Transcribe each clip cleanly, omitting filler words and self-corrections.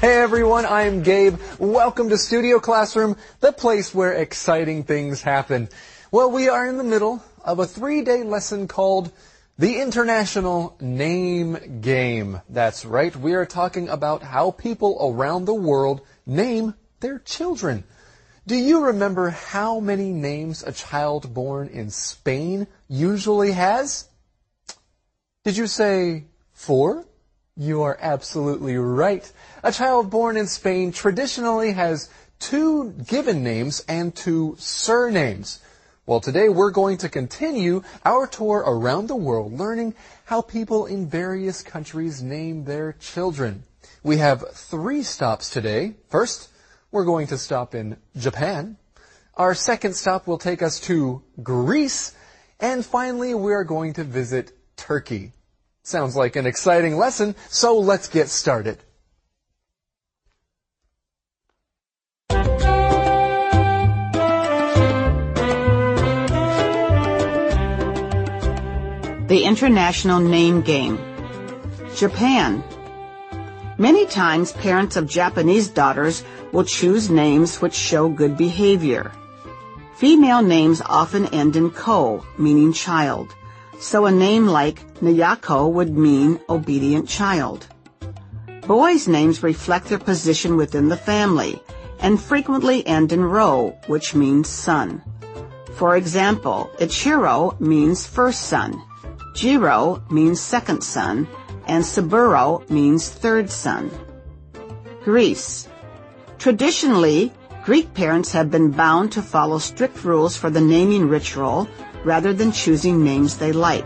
Hey everyone, I'm Gabe. Welcome to Studio Classroom, the place where exciting things happen. Well, we are in the middle of a 3-day lesson called the International Name Game. That's right, we are talking about how people around the world name their children. Do you remember how many names a child born in Spain usually has? Did you say 4? You are absolutely right. A child born in Spain traditionally has 2 given names and 2 surnames. Well, today we're going to continue our tour around the world, learning how people in various countries name their children. We have 3 stops today. First, we're going to stop in Japan. Our second stop will take us to Greece. And finally, we are going to visit Turkey. Sounds like an exciting lesson, so let's get started. The International Name Game. Japan. Many times, parents of Japanese daughters will choose names which show good behavior. Female names often end in ko, meaning child. So a name like Nayako would mean obedient child. Boys' names reflect their position within the family and frequently end in ro, which means son. For example, Ichiro means first son, Jiro means second son, and Saburo means third son. Greece. Traditionally, Greek parents have been bound to follow strict rules for the naming ritual rather than choosing names they like.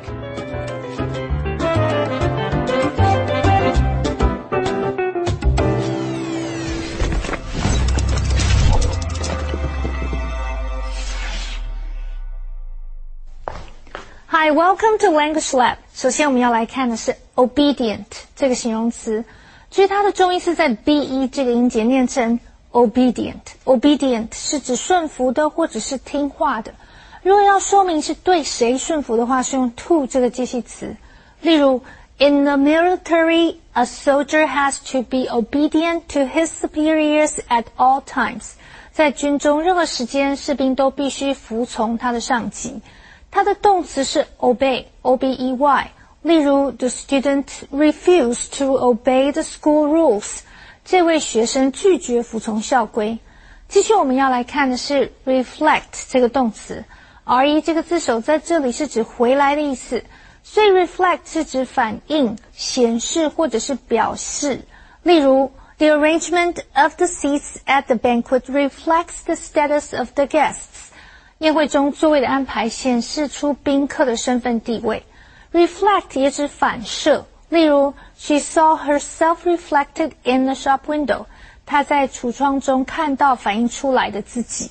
Hi, welcome to Language Lab. 首先我们要来看的是 obedient 这个形容词，至于它的重音是在 be 这个音节念成 obedient。obedient 是指顺服的或者是听话的。如果要说明是对谁顺服的话，是用 to 这个介系词。例如 In the military, a soldier has to be obedient to his superiors at all times. 在军中，任何时间士兵都必须服从他的上级。它的动词是 obey, O-B-E-Y. 例如 The student refused to obey the school rules. 这位学生拒绝服从校规。继续我们要来看的是 reflect 这个动词。re 这个字首在这里是指回来的意思，所以 reflect 是指反映、显示或者是表示。例如 The arrangement of the seats at the banquet reflects the status of the guests. 宴会中座位的安排显示出宾客的身份地位。reflect 也指反射。例如 She saw herself reflected in the shop window. 她在橱窗中看到反映出来的自己。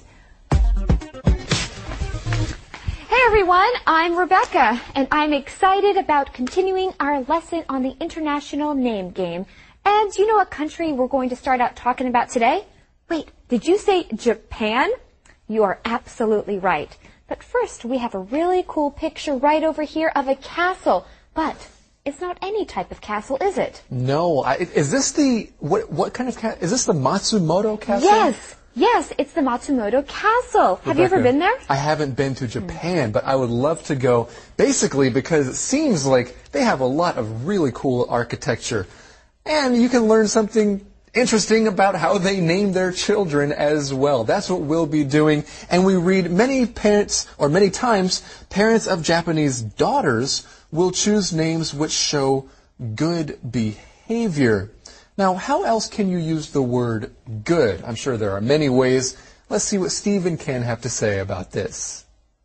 Hey everyone, I'm Rebecca, and I'm excited about continuing our lesson on the International Name Game. And you know what country we're going to start out talking about today? Wait, did you say Japan? You are absolutely right. But first, we have a really cool picture right over here of a castle. But it's not any type of castle, is it? No, is this the, what kind of castle? Is this the Matsumoto Castle? Yes, it's the Matsumoto Castle. Have you ever been there? I haven't been to Japan, but I would love to go, basically because it seems like they have a lot of really cool architecture. And you can learn something interesting about how they name their children as well. That's what we'll be doing. And we read many times, parents of Japanese daughters will choose names which show good behavior. Now, how else can you use the word good? I'm sure there are many ways. Let's see what Steve and Ken have to say about this.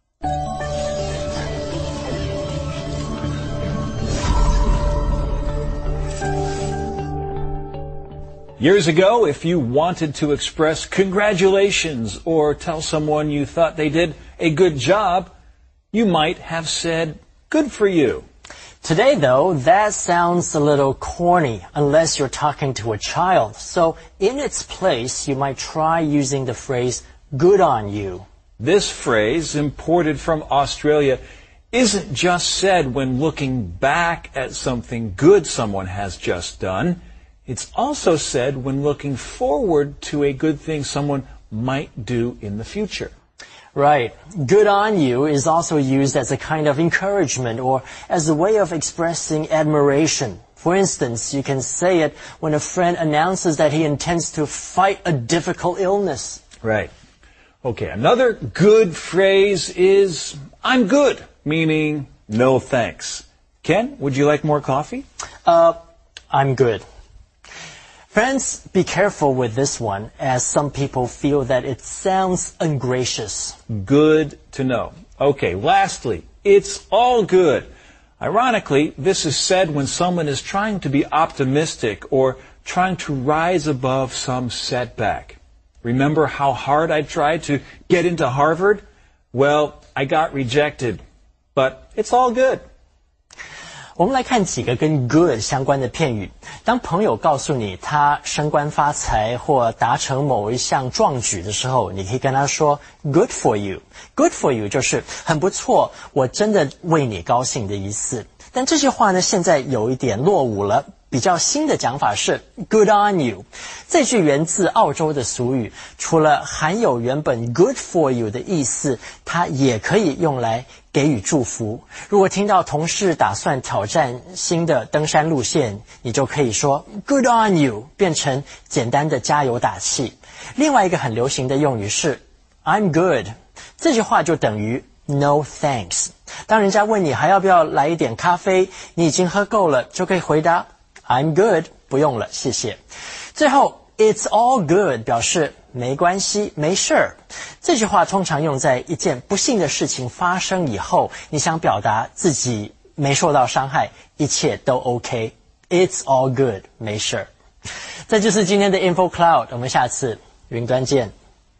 Years ago, if you wanted to express congratulations or tell someone you thought they did a good job, you might have said, good for you. Today, though, that sounds a little corny unless you're talking to a child. So in its place, you might try using the phrase, good on you. This phrase, imported from Australia, isn't just said when looking back at something good someone has just done. It's also said when looking forward to a good thing someone might do in the future. Right. Good on you is also used as a kind of encouragement or as a way of expressing admiration. For instance, you can say it when a friend announces that he intends to fight a difficult illness. Right. Okay, another good phrase is, I'm good, meaning no thanks. Ken, would you like more coffee? I'm good. Friends, be careful with this one, as some people feel that it sounds ungracious. Good to know. Okay, lastly, it's all good. Ironically, this is said when someone is trying to be optimistic or trying to rise above some setback. Remember how hard I tried to get into Harvard? Well, I got rejected, but it's all good. 我们来看几个跟 good 相关的片语。当朋友告诉你他升官发财或达成某一项壮举的时候，你可以跟他说 good for you。good for you 就是很不错，我真的为你高兴的意思。但这句话呢，现在有一点落伍了。比较新的讲法是 good on you。这句源自澳洲的俗语，除了含有原本 good for you 的意思，它也可以用来给予祝福。如果听到同事打算挑战新的登山路线，你就可以说 good on you， 变成简单的加油打气。另外一个很流行的用语是 I'm good， 这句话就等于 no thanks。当人家问你还要不要来一点咖啡，你已经喝够了，就可以回答I'm good， 不用了，谢谢。最后 It's all good 表示没关系，没事儿。这句话通常用在一件不幸的事情发生以后，你想表达自己没受到伤害，一切都 OK。It's all good， 没事儿。这就是今天的 Info Cloud， 我们下次云端见。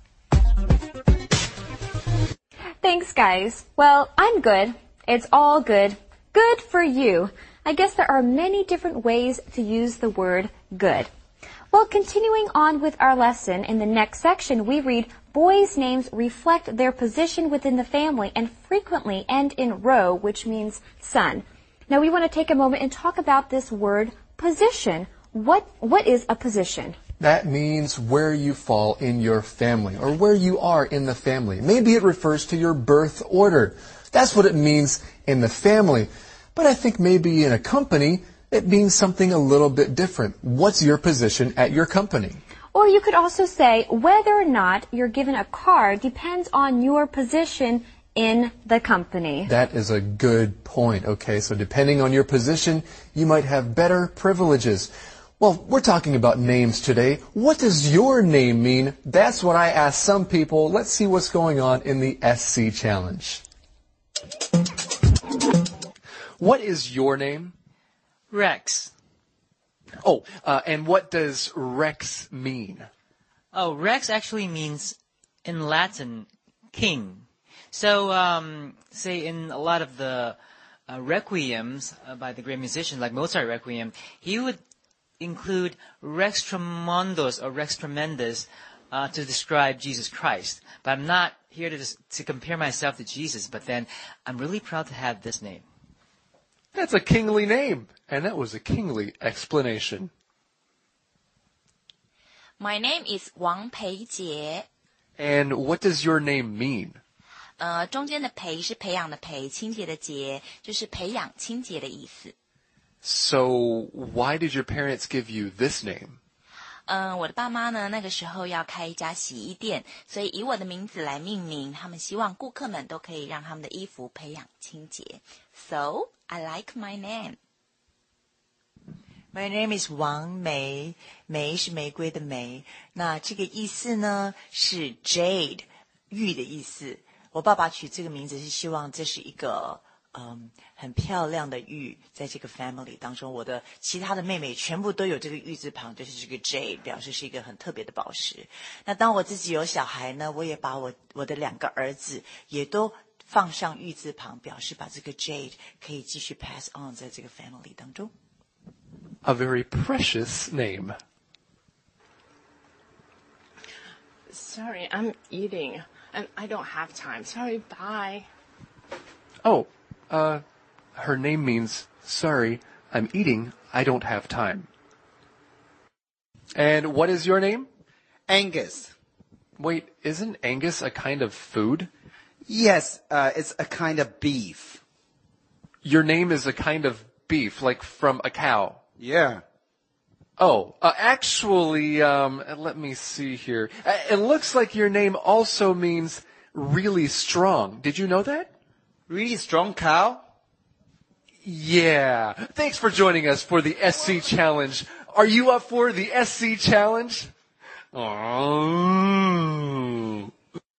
Thanks, guys. Well, I'm good. It's all good. Good for you. I guess there are many different ways to use the word good. Well, continuing on with our lesson, in the next section, we read boys' names reflect their position within the family and frequently end in ro, which means son. Now, we want to take a moment and talk about this word position. What is a position? That means where you fall in your family or where you are in the family. Maybe it refers to your birth order. That's what it means in the family. But I think maybe in a company, it means something a little bit different. What's your position at your company? Or you could also say whether or not you're given a car depends on your position in the company. That is a good point. Okay, so depending on your position, you might have better privileges. Well, we're talking about names today. What does your name mean? That's what I asked some people. Let's see what's going on in the SC Challenge. What is your name? Rex. Oh, and what does Rex mean? Oh, Rex actually means, in Latin, king. So, say in a lot of the requiems by the great musicians, like Mozart Requiem, he would include Rex Tremendos or Rex Tremendous to describe Jesus Christ. But I'm not here to compare myself to Jesus, but then I'm really proud to have this name. That's a kingly name, and that was a kingly explanation. My name is Wang Peijie. And what does your name mean? 中间的培是培养的培，清洁的洁，就是培养清洁的意思。 So, why did your parents give you this name? 我的爸妈呢，那个时候要开一家洗衣店，所以以我的名字来命名，他们希望顾客们都可以让他们的衣服培养清洁。So, I like my name. My name is 王梅，梅是玫瑰的梅。那这个意思呢是 jade 玉的意思。我爸爸取这个名字是希望这是一个很漂亮的玉，在这个 family 当中，我的其他的妹妹全部都有这个玉字旁，就是这个 jade 表示是一个很特别的宝石。那当我自己有小孩呢，我也把我的2个儿子也都放上玉字旁，表示把这个 jade 可以继续 pass on 在这个 family 当中。 A very precious name. Sorry, I'm eating, and I don't have time. Sorry, bye. Oh, her name means, sorry, I'm eating, I don't have time. And what is your name? Angus. Wait, isn't Angus a kind of food? Yes, it's a kind of beef. Your name is a kind of beef, like from a cow. Yeah. Oh, actually, let me see here. It looks like your name also means really strong. Did you know that? Really strong cow? Yeah. Thanks for joining us for the SC Challenge. Are you up for the SC Challenge? Oh.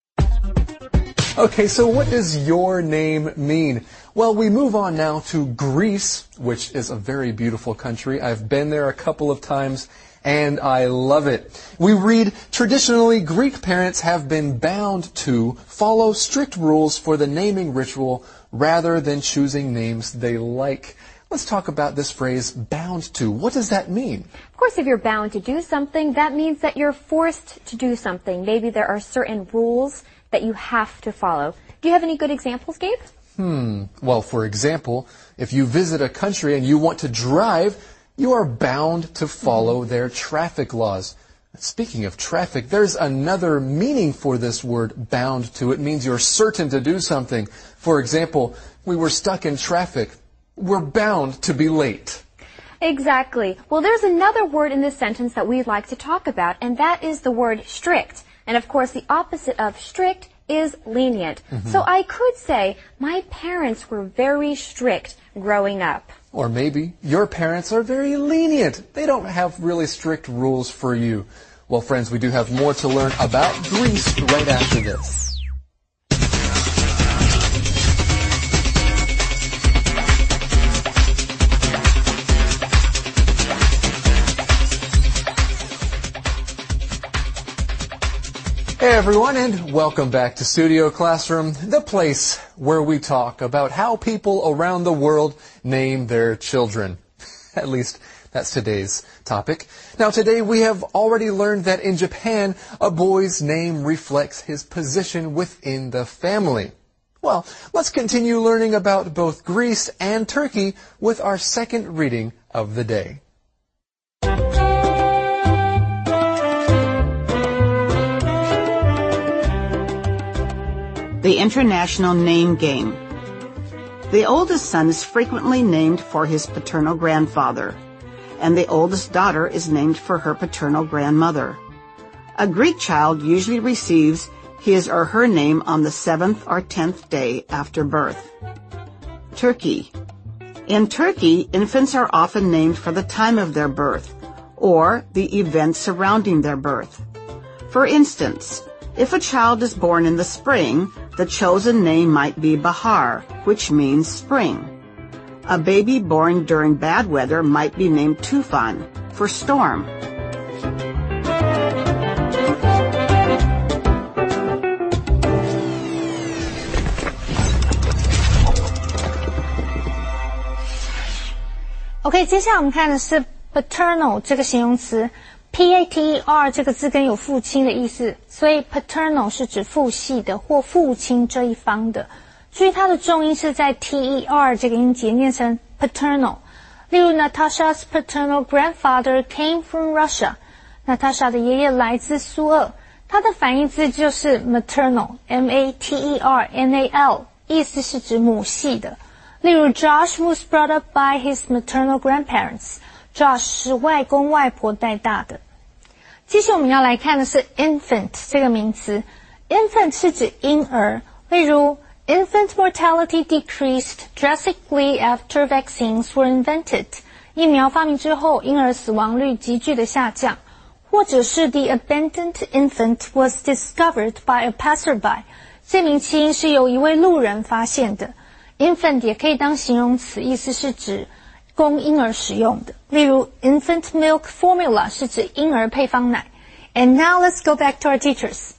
Okay, so what does your name mean? Well, we move on now to Greece, which is a very beautiful country. I've been there a couple of times, and I love it. We read, traditionally, Greek parents have been bound to follow strict rules for the naming ritual rather than choosing names they like. Let's talk about this phrase, bound to. What does that mean? Of course, if you're bound to do something, that means that you're forced to do something. Maybe there are certain rules that you have to follow. Do you have any good examples, Gabe? Well, for example, if you visit a country and you want to drive, you are bound to follow their traffic laws. Speaking of traffic, there's another meaning for this word, bound to. It means you're certain to do something. For example, we were stuck in traffic. We're bound to be late. Exactly. Well, there's another word in this sentence that we'd like to talk about, and that is the word strict. And of course, the opposite of strict is lenient. So I could say, my parents were very strict growing up. Or maybe your parents are very lenient. They don't have really strict rules for you. Well, friends, we do have more to learn about Greece right after this. Hey everyone, and welcome back to Studio Classroom, the place where we talk about how people around the world name their children. At least that's today's topic. Now today we have already learned that in Japan, a boy's name reflects his position within the family. Well, let's continue learning about both Greece and Turkey with our second reading of the day. The International Name Game. The oldest son is frequently named for his paternal grandfather, and the oldest daughter is named for her paternal grandmother. A Greek child usually receives his or her name on the 7th or 10th day after birth. Turkey. In Turkey, infants are often named for the time of their birth, or the events surrounding their birth. For instance, if a child is born in the spring, the chosen name might be Bahar, which means spring. A baby born during bad weather might be named Tufan, for storm. OK， 接下来我们看的是 paternal 这个形容词。P-A-T-E-R 这个字根有父亲的意思，所以 paternal 是指父系的或父亲这一方的。注意它的重音是在 T-E-R 这个音节，念成 paternal。例如 Natasha's paternal grandfather came from Russia。Natasha 的爷爷来自苏俄，它的反义字就是 maternal， M-A-T-E-R-N-A-L， 意思是指母系的。例如 Josh was brought up by his maternal grandparents。Josh 是外公外婆带大的。接下来我们要来看的是 infant 这个名词。infant 是指婴儿，例如 infant mortality decreased drastically after vaccines were invented。疫苗发明之后，婴儿死亡率急剧的下降。或者是 the abandoned infant was discovered by a passerby。这名弃婴是由一位路人发现的。infant 也可以当形容词，意思是指供婴儿使用的，例如 infant milk formula 是指婴儿配方奶。And now let's go back to our teachers.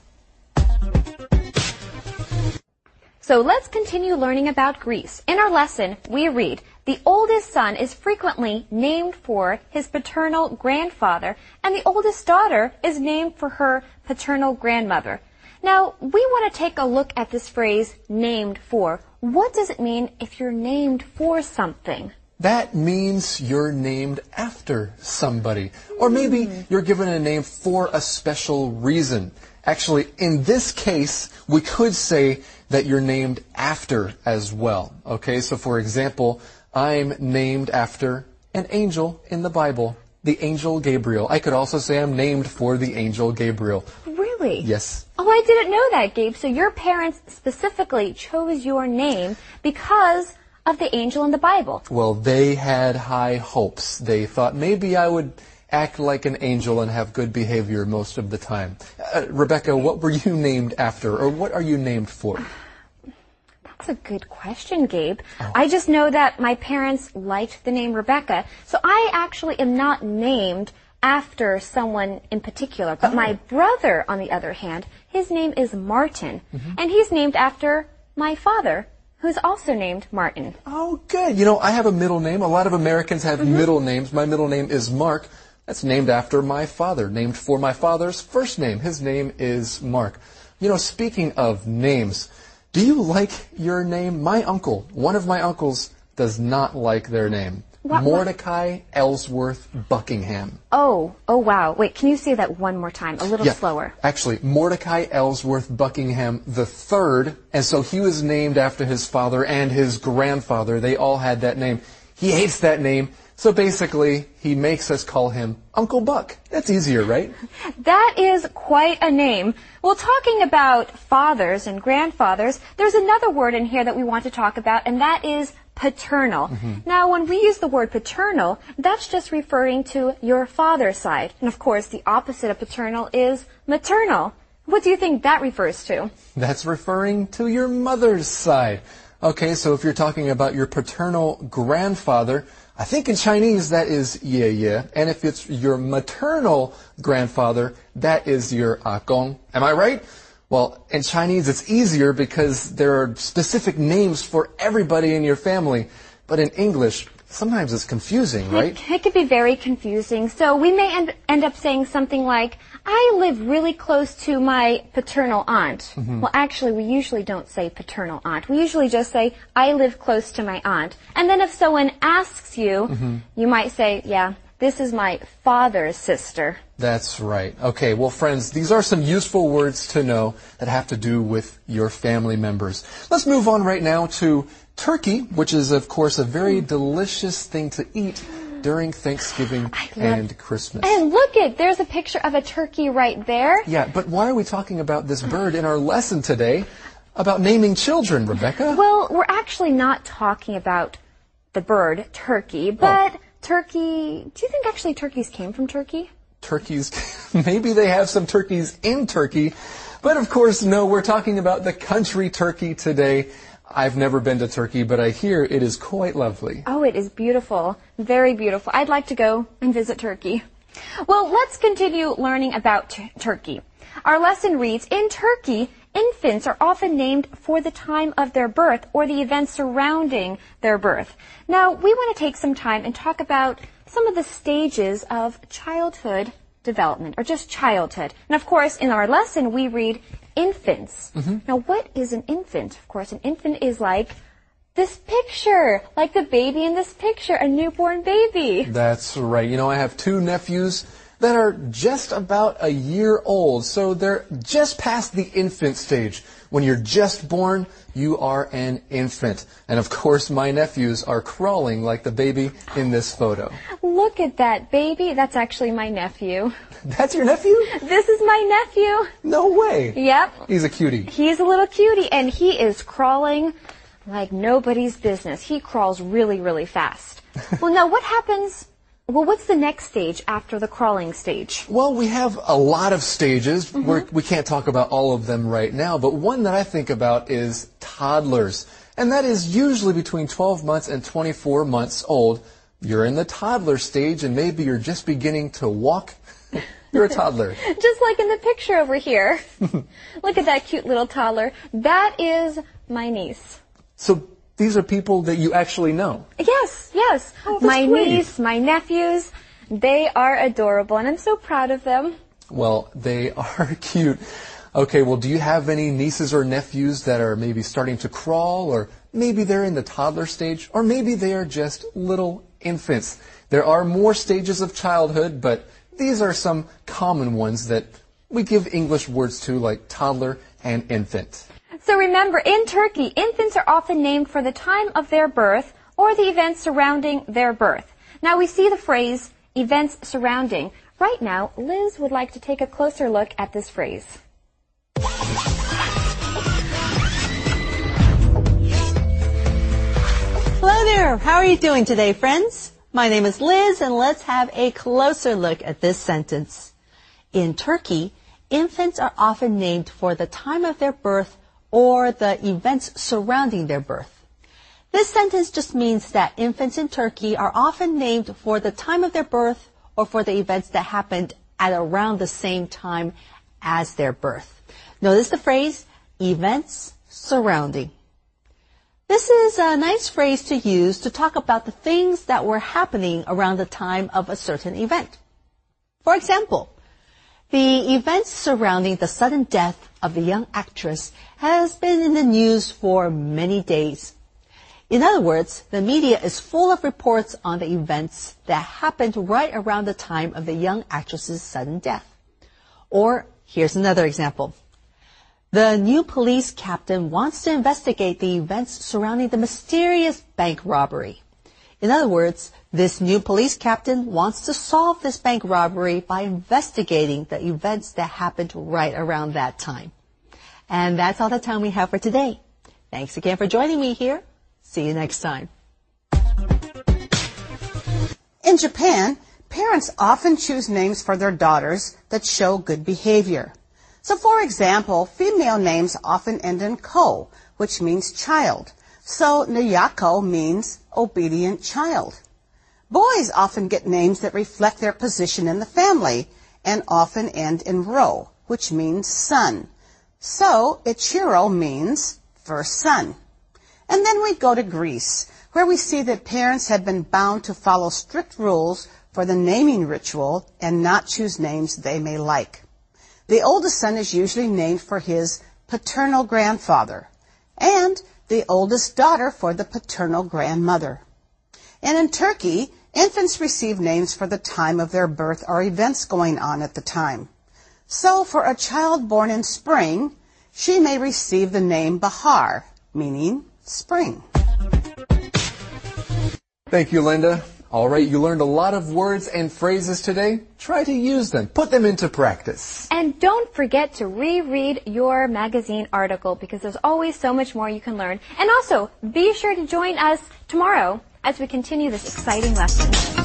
So let's continue learning about Greece. In our lesson, we read, the oldest son is frequently named for his paternal grandfather, and the oldest daughter is named for her paternal grandmother. Now, we want to take a look at this phrase, named for. What does it mean if you're named for something? That means you're named after somebody. Or maybe you're given a name for a special reason. Actually, in this case, we could say that you're named after as well. Okay, so for example, I'm named after an angel in the Bible, the angel Gabriel. I could also say I'm named for the angel Gabriel. Really? Yes. Oh, I didn't know that, Gabe. So your parents specifically chose your name because of the angel in the Bible. Well, they had high hopes. They thought maybe I would act like an angel and have good behavior most of the time. Rebecca, what were you named after, or what are you named for? That's a good question, Gabe. I just know that my parents liked the name Rebecca, so I actually am not named after someone in particular. But my brother, on the other hand, his name is Martin, and he's named after my father, who's also named Martin. Oh, good. You know, I have a middle name. A lot of Americans have middle names. My middle name is Mark. That's named after my father, named for my father's first name. His name is Mark. You know, speaking of names, do you like your name? My uncle, one of my uncles, does not like their name. Mordecai Ellsworth Buckingham. Oh, wow. Wait, can you say that one more time, a little slower? Actually, Mordecai Ellsworth Buckingham III, and so he was named after his father and his grandfather. They all had that name. He hates that name, so basically, he makes us call him Uncle Buck. That's easier, right? That is quite a name. Well, talking about fathers and grandfathers, there's another word in here that we want to talk about, and that is paternal. Now, when we use the word paternal, that's just referring to your father's side. And of course, the opposite of paternal is maternal. What do you think that refers to? That's referring to your mother's side. Okay, so if you're talking about your paternal grandfather, I think in Chinese that is ye ye, and if it's your maternal grandfather, that is your gong. Am I right? Well, in Chinese it's easier because there are specific names for everybody in your family, but in English, sometimes it's confusing, right? It can be very confusing. So we may end up saying something like, I live really close to my paternal aunt. Well, actually, we usually don't say paternal aunt. We usually just say, I live close to my aunt. And then if someone asks you, you might say, yeah, this is my father's sister. That's right. Okay, well, friends, these are some useful words to know that have to do with your family members. Let's move on right now to turkey, which is, of course, a very delicious thing to eat during Thanksgiving and Christmas. And look there's a picture of a turkey right there. Yeah, but why are we talking about this bird in our lesson today about naming children, Rebecca? Well, we're actually not talking about the bird, turkey, but turkey, do you think actually turkeys came from Turkey? Turkeys, maybe they have some turkeys in Turkey, but of course, no, we're talking about the country Turkey today. I've never been to Turkey, but I hear it is quite lovely. Oh, it is beautiful. Very beautiful. I'd like to go and visit Turkey. Well, let's continue learning about Turkey. Our lesson reads, in Turkey, infants are often named for the time of their birth or the events surrounding their birth. Now, we want to take some time and talk about some of the stages of childhood development, or just childhood. And of course, in our lesson, we read infants. Now, what is an infant? Of course, an infant is like this picture, like the baby in this picture, a newborn baby. That's right. You know, I have two nephews that are just about a year old, so they're just past the infant stage. When you're just born, you are an infant. And of course, my nephews are crawling like the baby in this photo. Look at that baby. That's actually my nephew. That's your nephew? This is my nephew. No way. Yep. He's a cutie. He's a little cutie, and he is crawling like nobody's business. He crawls really, really fast. Well, now what happens? Well, what's the next stage after the crawling stage? Well, we have a lot of stages. We can't talk about all of them right now, but one that I think about is toddlers. And that is usually between 12 months and 24 months old. You're in the toddler stage, and maybe you're just beginning to walk. You're a toddler. Just like in the picture over here. Look at that cute little toddler. That is my niece. So these are people that you actually know? Yes, yes. Oh, my great. niece, my nephews, they are adorable, and I'm so proud of them. Well, they are cute. Okay, well, do you have any nieces or nephews that are maybe starting to crawl or maybe they're in the toddler stage, or maybe they are just little infants. There are more stages of childhood, but these are some common ones that we give English words to, like toddler and infant. So remember, in Turkey, infants are often named for the time of their birth or the events surrounding their birth. Now we see the phrase, events surrounding. Right now, Liz would like to take a closer look at this phrase. Hello there. How are you doing today, friends? My name is Liz, and let's have a closer look at this sentence. In Turkey, infants are often named for the time of their birth or the events surrounding their birth. This sentence just means that infants in Turkey are often named for the time of their birth or for the events that happened at around the same time as their birth. Notice the phrase, events surrounding. This is a nice phrase to use to talk about the things that were happening around the time of a certain event. For example, the events surrounding the sudden death of the young actress has been in the news for many days. In other words, the media is full of reports on the events that happened right around the time of the young actress's sudden death. Or, here's another example. The new police captain wants to investigate the events surrounding the mysterious bank robbery. In other words, this new police captain wants to solve this bank robbery by investigating the events that happened right around that time. And that's all the time we have for today. Thanks again for joining me here. See you next time. In Japan, parents often choose names for their daughters that show good behavior. So, for example, female names often end in ko, which means child. So, Nayako means obedient child. Boys often get names that reflect their position in the family and often end in ro, which means son. So, Ichiro means first son. And then we go to Greece, where we see that parents have been bound to follow strict rules for the naming ritual and not choose names they may like. The oldest son is usually named for his paternal grandfather, and the oldest daughter for the paternal grandmother. And in Turkey, infants receive names for the time of their birth or events going on at the time. So for a child born in spring, she may receive the name Bahar, meaning spring. Thank you, Linda. All right, you learned a lot of words and phrases today. Try to use them. Put them into practice. And don't forget to reread your magazine article because there's always so much more you can learn. And also, be sure to join us tomorrow as we continue this exciting lesson.